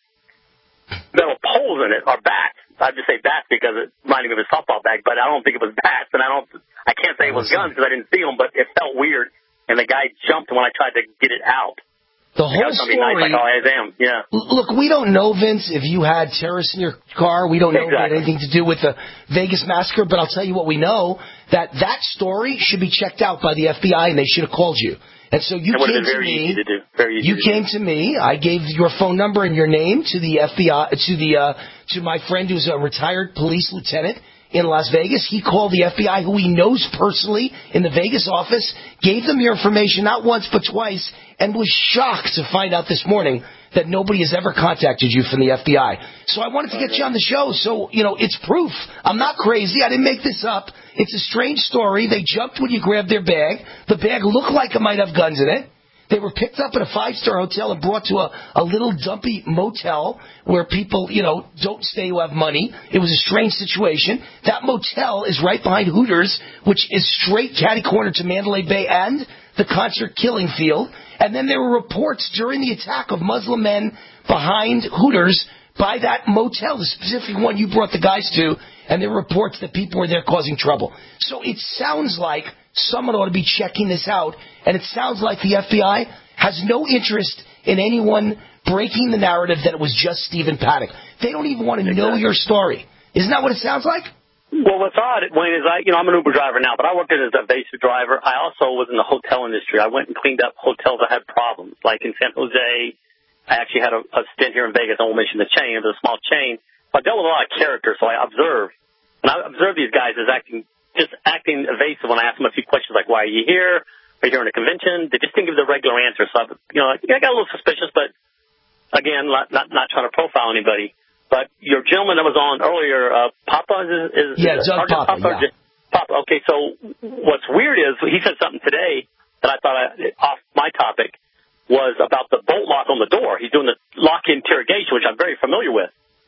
metal poles in it, or bats. I'd just say bats because it reminded me of a softball bag, but I don't think it was bats, and I don't, I can't say it was guns because I didn't see them, but it felt weird, and the guy jumped when I tried to get it out. The whole story. Nice, like, oh, I am. Yeah. Look, we don't know, Vince, if you had terrorists in your car. We don't know exactly. if it had anything to do with the Vegas massacre, but I'll tell you what we know, that that story should be checked out by the F B I, and they should have called you. And so you came to me. To do. Very easy you to came do. to me. I gave your phone number and your name to the F B I, to the uh, to my friend who's a retired police lieutenant in Las Vegas. He called the F B I, who he knows personally in the Vegas office, gave them your information not once but twice, and was shocked to find out this morning that nobody has ever contacted you from the F B I. So I wanted to get you on the show. So, you know, it's proof. I'm not crazy. I didn't make this up. It's a strange story. They jumped when you grabbed their bag. The bag looked like it might have guns in it. They were picked up at a five-star hotel and brought to a, a little dumpy motel where people, you know, don't stay who have money. It was a strange situation. That motel is right behind Hooters, which is straight catty-corner to Mandalay Bay and the concert killing field. And then there were reports during the attack of Muslim men behind Hooters by that motel, the specific one you brought the guys to, and there were reports that people were there causing trouble. So it sounds like someone ought to be checking this out, and it sounds like the F B I has no interest in anyone breaking the narrative that it was just Stephen Paddock. They don't even want to know your story. Isn't that what it sounds like? Well, what's odd, Wayne, is I, you know, I'm an Uber driver now, but I worked as a evasive driver. I also was in the hotel industry. I went and cleaned up hotels that had problems, like in San Jose. I actually had a, a stint here in Vegas. I won't mention the chain. It was a small chain. I dealt with a lot of characters, so I observed. And I observed these guys as acting, just acting evasive when I asked them a few questions like, why are you here? Are you here in a convention? They just didn't give the regular answer. So, I, you know, I got a little suspicious, but again, not, not, not trying to profile anybody. But your gentleman that was on earlier, uh, Papa, is, is yeah, Doug Papa, Papa, yeah. Papa. Okay, so what's weird is he said something today that I thought I, off my topic was about the bolt lock on the door. He's doing the lock interrogation, which I'm very familiar with.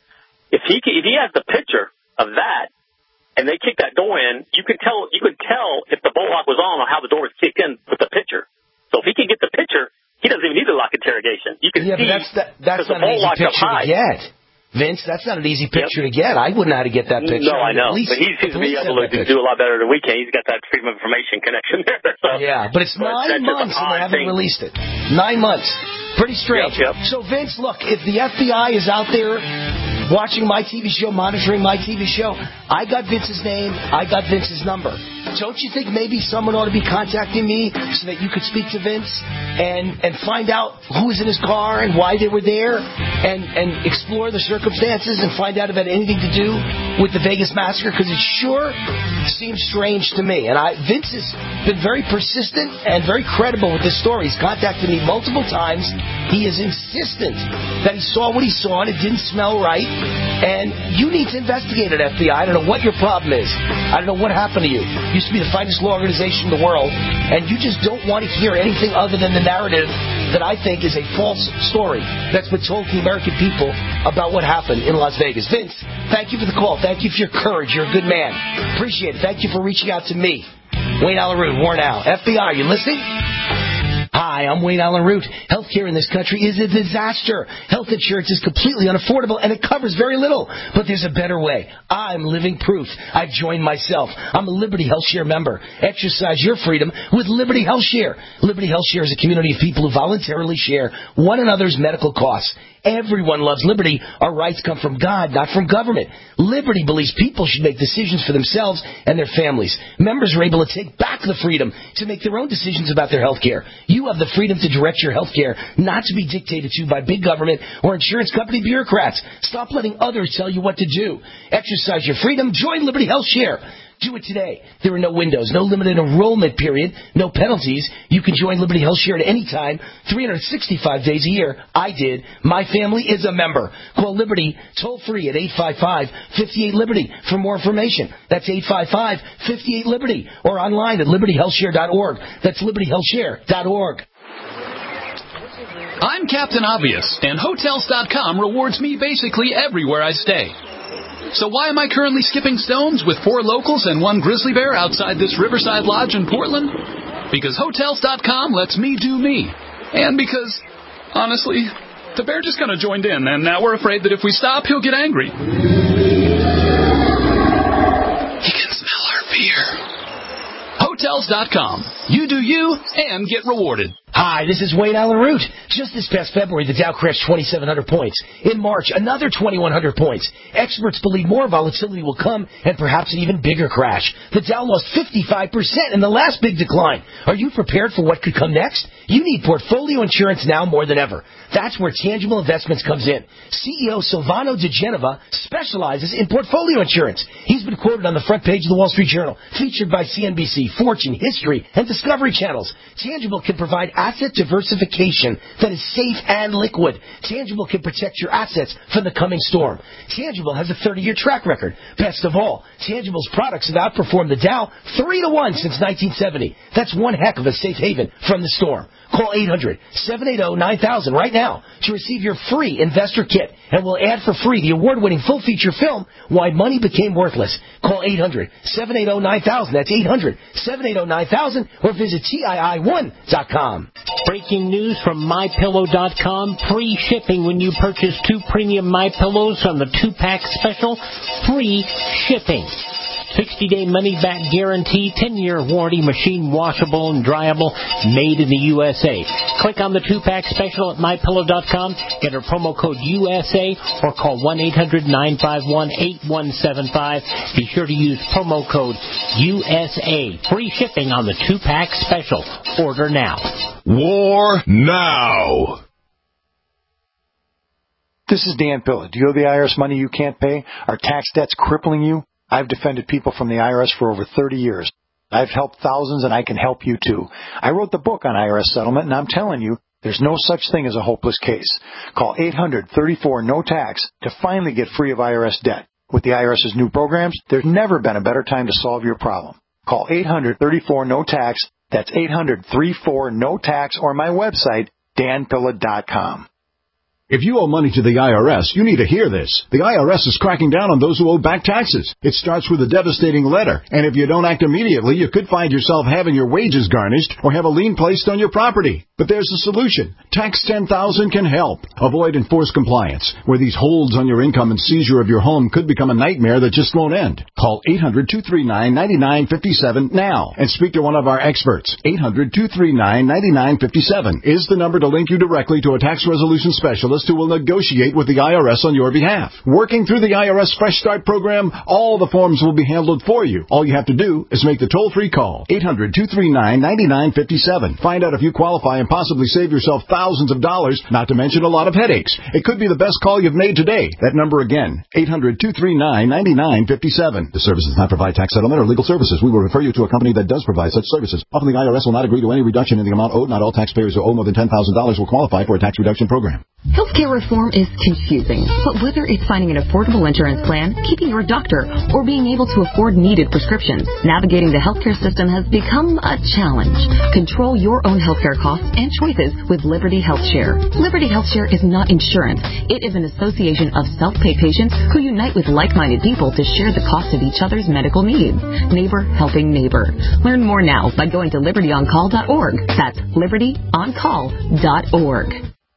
if he if he has the picture of that, and they kick that door in, you could tell you could tell if the bolt lock was on or how the door was kicked in with the picture. So if he can get the picture, he doesn't even need the lock interrogation. You can yeah, see but that's that, that's the not an bolt easy lock's up picture to high. get. Vince, that's not an easy picture yep. to get. I wouldn't know how to get that picture. No, I know. But he seems to be able to do a lot better than we can. He's got that freedom of information connection there. So. Yeah, but it's so nine months and they haven't thing. released it. Nine months. Pretty strange. Yep, yep. So, Vince, look, if the F B I is out there watching my T V show, monitoring my T V show, I got Vince's name, I got Vince's number. Don't you think maybe someone ought to be contacting me so that you could speak to Vince and, and find out who was in his car and why they were there and, and explore the circumstances and find out if it had anything to do with the Vegas massacre? Because it sure seems strange to me. And I, Vince has been very persistent and very credible with this story. He's contacted me multiple times. He is insistent that he saw what he saw and it didn't smell right. And you need to investigate it, F B I. I don't know what your problem is. I don't know what happened to you. You used to be the finest law organization in the world, and you just don't want to hear anything other than the narrative that I think is a false story that's been told to the American people about what happened in Las Vegas. Vince, thank you for the call. Thank you for your courage. You're a good man. Appreciate it. Thank you for reaching out to me. Wayne Allyn Root, War Now. F B I, you listening? Hi, I'm Wayne Allyn Root. Healthcare in this country is a disaster. Health insurance is completely unaffordable, and it covers very little. But there's a better way. I'm living proof. I've joined myself. I'm a Liberty Health Share member. Exercise your freedom with Liberty Health Share. Liberty Health Share is a community of people who voluntarily share one another's medical costs. Everyone loves liberty. Our rights come from God, not from government. Liberty believes people should make decisions for themselves and their families. Members are able to take back the freedom to make their own decisions about their health care. You have the freedom to direct your health care, not to be dictated to by big government or insurance company bureaucrats. Stop letting others tell you what to do. Exercise your freedom. Join Liberty Health Share. Do it today. There are no windows, no limited enrollment period, no penalties. You can join Liberty Health Share at any time, three hundred sixty-five days a year. I did. My family is a member. Call Liberty toll free at eight five five, five eight, Liberty for more information. That's eight five five, five eight, Liberty or online at liberty health share dot org. That's liberty health share dot org. I'm Captain Obvious, and Hotels dot com rewards me basically everywhere I stay. So why am I currently skipping stones with four locals and one grizzly bear outside this Riverside Lodge in Portland? Because Hotels dot com lets me do me. And because, honestly, the bear just kind of joined in, and now we're afraid that if we stop, he'll get angry. He can smell our beer. Hotels dot com. You do you and get rewarded. Hi, this is Wayne Allyn Root. Just this past February, the Dow crashed twenty-seven hundred points. In March, another twenty-one hundred points. Experts believe more volatility will come and perhaps an even bigger crash. The Dow lost fifty-five percent in the last big decline. Are you prepared for what could come next? You need portfolio insurance now more than ever. That's where Tangible Investments comes in. C E O Silvano De Genova specializes in portfolio insurance. He's been quoted on the front page of the Wall Street Journal, featured by C N B C, Fortune, History, and Discovery Channels. Tangible can provide asset diversification that is safe and liquid. Tangible can protect your assets from the coming storm. Tangible has a thirty-year track record. Best of all, Tangible's products have outperformed the Dow three to one since nineteen seventy. That's one heck of a safe haven from the storm. Call eight hundred, seven eight zero, nine thousand right now to receive your free investor kit, and we'll add for free the award-winning full-feature film, Why Money Became Worthless. Call eight hundred, seven eight zero, nine thousand. That's eight hundred, seven eight zero, nine thousand, or visit T I I one dot com. Breaking news from my pillow dot com. Free shipping when you purchase two premium MyPillows on the two-pack special. Free shipping. sixty-day money-back guarantee, ten-year warranty, machine washable and dryable, made in the U S A. Click on the two-pack special at my pillow dot com, enter promo code U S A, or call one eight hundred, nine five one, eight one seven five. Be sure to use promo code U S A. Free shipping on the two-pack special. Order now. War now. This is Dan Pilla. Do you owe the I R S money you can't pay? Are tax debts crippling you? I've defended people from the I R S for over thirty years. I've helped thousands, and I can help you too. I wrote the book on I R S settlement, and I'm telling you, there's no such thing as a hopeless case. Call eight hundred, thirty-four, no tax to finally get free of I R S debt. With the IRS's new programs, there's never been a better time to solve your problem. Call eight hundred, thirty-four, no tax. That's eight hundred, thirty-four, no tax, or my website, dan pilla dot com. If you owe money to the I R S, you need to hear this. The I R S is cracking down on those who owe back taxes. It starts with a devastating letter, and if you don't act immediately, you could find yourself having your wages garnished or have a lien placed on your property. But there's a solution. Tax ten thousand can help. Avoid enforced compliance, where these holds on your income and seizure of your home could become a nightmare that just won't end. Call eight hundred, two three nine, nine nine five seven now and speak to one of our experts. eight hundred, two three nine, nine nine five seven is the number to link you directly to a tax resolution specialist who will negotiate with the I R S on your behalf. Working through the I R S Fresh Start program, all the forms will be handled for you. All you have to do is make the toll-free call. eight hundred, two three nine, nine nine five seven. Find out if you qualify and possibly save yourself thousands of dollars, not to mention a lot of headaches. It could be the best call you've made today. That number again, eight hundred, two three nine, nine nine five seven. The service does not provide tax settlement or legal services. We will refer you to a company that does provide such services. Often the I R S will not agree to any reduction in the amount owed. Not all taxpayers who owe more than ten thousand dollars will qualify for a tax reduction program. Healthcare reform is confusing, but whether it's finding an affordable insurance plan, keeping your doctor, or being able to afford needed prescriptions, navigating the healthcare system has become a challenge. Control your own healthcare costs and choices with Liberty HealthShare. Liberty HealthShare is not insurance. It is an association of self-pay patients who unite with like-minded people to share the cost of each other's medical needs. Neighbor helping neighbor. Learn more now by going to liberty on call dot org. That's liberty on call dot org.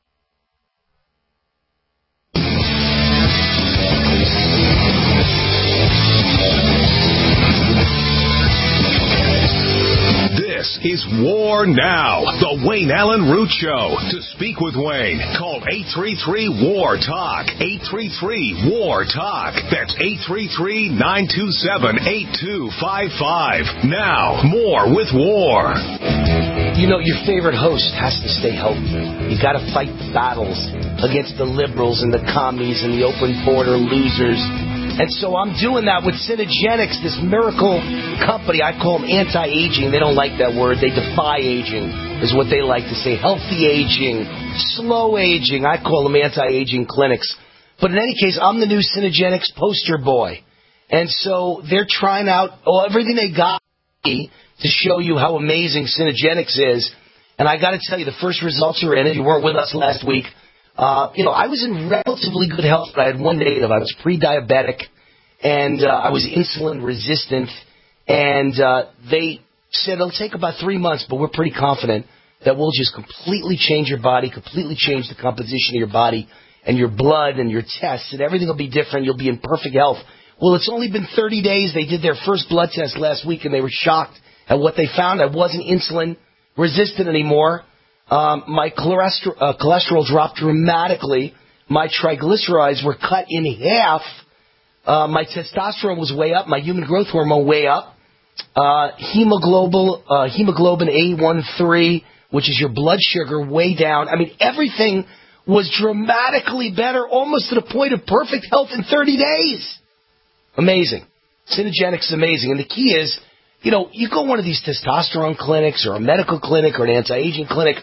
This is War Now, the Wayne Allen Root Show. To speak with Wayne, call eight three three, W A R, TALK. eight three three, W A R, TALK. That's eight three three, nine two seven, eight two five five. Now, more with War. You know, your favorite host has to stay healthy. You got to fight the battles against the liberals and the commies and the open border losers. And so I'm doing that with Synergenics, this miracle company. I call them anti-aging. They don't like that word. They defy aging, is what they like to say. Healthy aging, slow aging. I call them anti-aging clinics. But in any case, I'm the new Synergenics poster boy. And so they're trying out oh, everything they got to show you how amazing Synergenics is. And I got to tell you, the first results are in it. You weren't with us last week. Uh, you know, I was in relatively good health, but I had one negative. I was pre-diabetic, and uh, I was insulin resistant. And uh, they said it'll take about three months, but we're pretty confident that we'll just completely change your body, completely change the composition of your body and your blood and your tests, and everything will be different. You'll be in perfect health. Well, it's only been thirty days. They did their first blood test last week, and they were shocked at what they found. I wasn't insulin resistant anymore. Um, my cholesterol, uh, cholesterol dropped dramatically. My triglycerides were cut in half. Uh, my testosterone was way up. My human growth hormone way up. Uh, hemoglobin, uh, hemoglobin A one three, which is your blood sugar, way down. I mean, everything was dramatically better, almost to the point of perfect health in thirty days. Amazing. Synergenics is amazing. And the key is, you know, you go to one of these testosterone clinics or a medical clinic or an anti-aging clinic.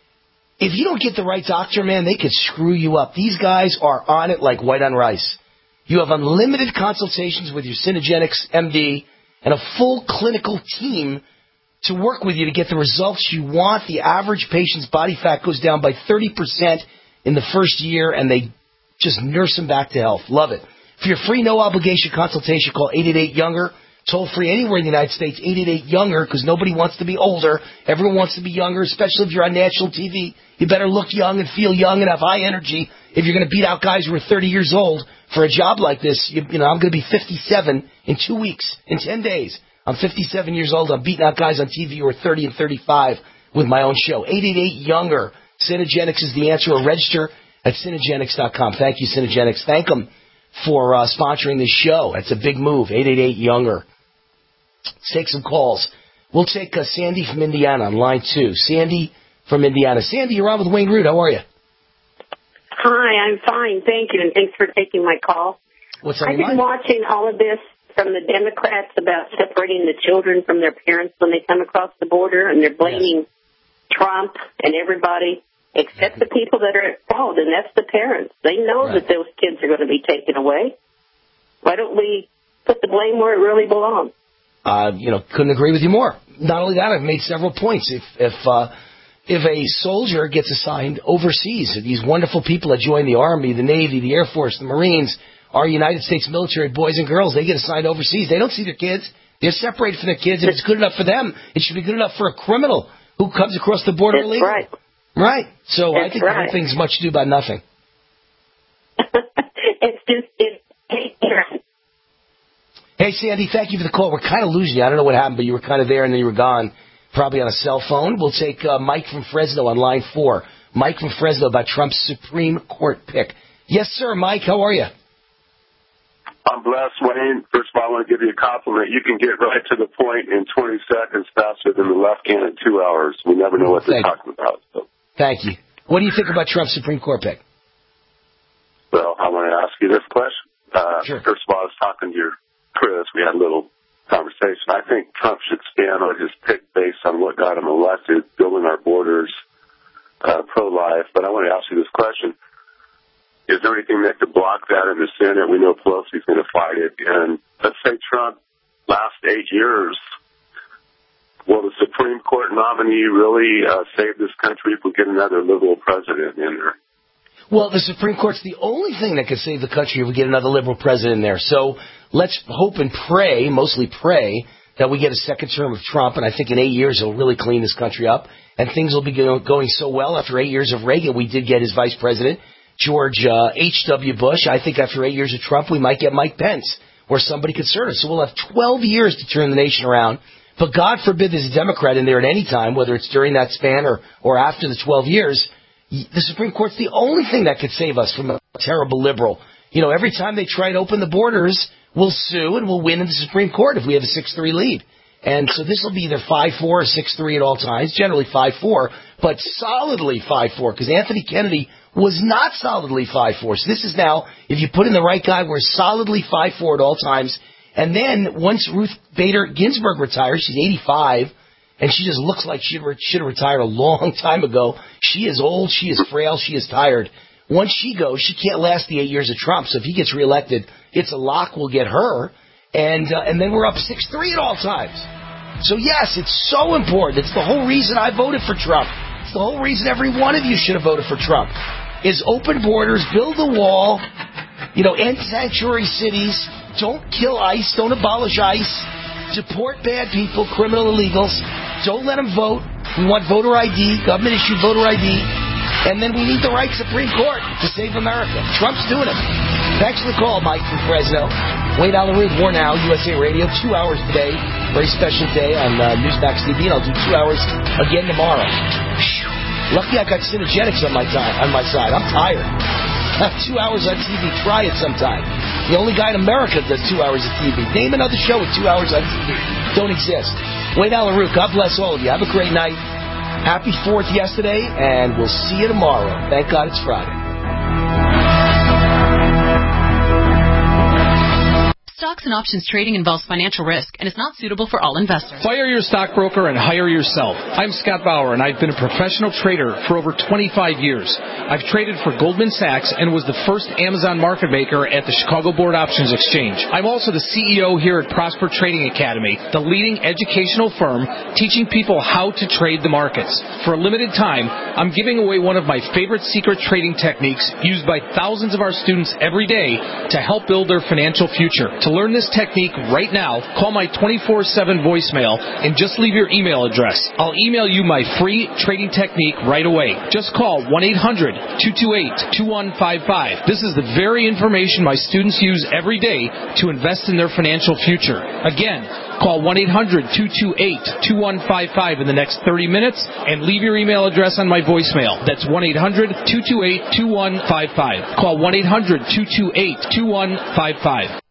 If you don't get the right doctor, man, they could screw you up. These guys are on it like white on rice. You have unlimited consultations with your Synergenics M D and a full clinical team to work with you to get the results you want. The average patient's body fat goes down by thirty percent in the first year, and they just nurse them back to health. Love it. For your free, no-obligation consultation, call eight eight eight, younger. Toll-free anywhere in the United States, eight eight eight, younger, because nobody wants to be older. Everyone wants to be younger, especially if you're on national T V. You better look young and feel young and have high energy if you're going to beat out guys who are thirty years old for a job like this. You, you know, I'm going to be fifty-seven in two weeks, in ten days. I'm fifty-seven years old. I'm beating out guys on T V who are thirty and thirty-five with my own show. eight eight eight, younger. Synergenics is the answer. Or register at Synergenics dot com. Thank you, Synergenics. Thank them for uh, sponsoring this show. That's a big move. eight eight eight, younger. Let's take some calls. We'll take uh, Sandy from Indiana on line two. Sandy from Indiana. Sandy, you're on with Wayne Root. How are you? Hi, I'm fine. Thank you, and thanks for taking my call. What's on I've your been mind? watching all of this from the Democrats about separating the children from their parents when they come across the border, and they're blaming yes. Trump and everybody except the people that are at fault, and that's the parents. They know right. that those kids are going to be taken away. Why don't we put the blame where it really belongs? Uh, you know, couldn't agree with you more. Not only that, I've made several points. If if uh, if a soldier gets assigned overseas. These wonderful people that join the Army, the Navy, the Air Force, the Marines, our United States military boys and girls, they get assigned overseas. They don't see their kids. They're separated from their kids. If it's good enough for them, it should be good enough for a criminal who comes across the border That's illegally. right. Right. So That's I think right. the whole thing's much ado about nothing. It's just, it's, Hey, Sandy, thank you for the call. We're kind of losing you. I don't know what happened, but you were kind of there and then you were gone, probably on a cell phone. We'll take uh, Mike from Fresno on line four. Mike from Fresno about Trump's Supreme Court pick. Yes, sir, Mike. How are you? I'm blessed, Wayne. First of all, I want to give you a compliment. You can get right to the point in twenty seconds faster than the left can in two hours. We never know what they're Thank talking about. So. Thank you. What do you think about Trump's Supreme Court pick? Well, I want to ask you this question. Uh, sure. First of all, I was talking to your Chris. We had a little conversation. I think Trump should stand on his pick based on what got him elected, building our borders, uh, pro-life. But I want to ask you this question. Is there anything that could block that in the Senate? We know Pelosi's going to fight it. And let's say Trump, last eight years, will the Supreme Court nominee really uh, save this country if we get another liberal president in there? Well, the Supreme Court's the only thing that could save the country if we get another liberal president in there. So let's hope and pray, mostly pray, that we get a second term of Trump. And I think in eight years he'll really clean this country up. And things will be going so well. After eight years of Reagan, we did get his vice president, George uh, H W. Bush. I think after eight years of Trump, we might get Mike Pence or somebody could serve us. So we'll have twelve years to turn the nation around. But God forbid there's a Democrat in there at any time, whether it's during that span or, or after the twelve years. The Supreme Court's the only thing that could save us from a terrible liberal. You know, every time they try to open the borders, we'll sue and we'll win in the Supreme Court if we have a six three lead. And so this will be either five four or six three at all times, generally five four, but solidly five four, because Anthony Kennedy was not solidly five four. So this is now, if you put in the right guy, we're solidly five four at all times. And then once Ruth Bader Ginsburg retires, she's eighty-five, and she just looks like she should have retired a long time ago. She is old, she is frail, she is tired. Once she goes, she can't last the eight years of Trump. So if he gets reelected, it's a lock, we'll get her. And uh, and then we're up six three at all times. So, yes, it's so important. It's the whole reason I voted for Trump. It's the whole reason every one of you should have voted for Trump, is open borders, build a wall, you know, end sanctuary cities, don't kill ICE, don't abolish ICE, deport bad people, criminal illegals, don't let them vote. We want voter I D, government-issued voter I D, and then we need the right Supreme Court to save America. Trump's doing it. Thanks for the call, Mike from Fresno. Wayne Allyn Root, War Now, U S A Radio, two hours today. Very special day on uh, Newsmax T V, and I'll do two hours again tomorrow. Whew. Lucky I got Synergetics on my time, on my side. I'm tired. Two hours on T V. Try it sometime. The only guy in America that does two hours of T V. Name another show with two hours on T V. Don't exist. Wayne Allyn Root, God bless all of you. Have a great night. Happy fourth yesterday, and we'll see you tomorrow. Thank God it's Friday. Stocks and options trading involves financial risk and is not suitable for all investors. Fire your stockbroker and hire yourself. I'm Scott Bauer, and I've been a professional trader for over twenty-five years. I've traded for Goldman Sachs and was the first Amazon market maker at the Chicago Board Options Exchange. I'm also the C E O here at Prosper Trading Academy, the leading educational firm teaching people how to trade the markets. For a limited time, I'm giving away one of my favorite secret trading techniques used by thousands of our students every day to help build their financial future. To learn this technique right now, call my twenty-four seven voicemail and just leave your email address. I'll email you my free trading technique right away. Just call one eight hundred two two eight two one five five. This is the very information my students use every day to invest in their financial future. Again, call one eight hundred two two eight two one five five in the next thirty minutes and leave your email address on my voicemail. That's one eight hundred two two eight two one five five. Call one eight hundred two two eight two one five five.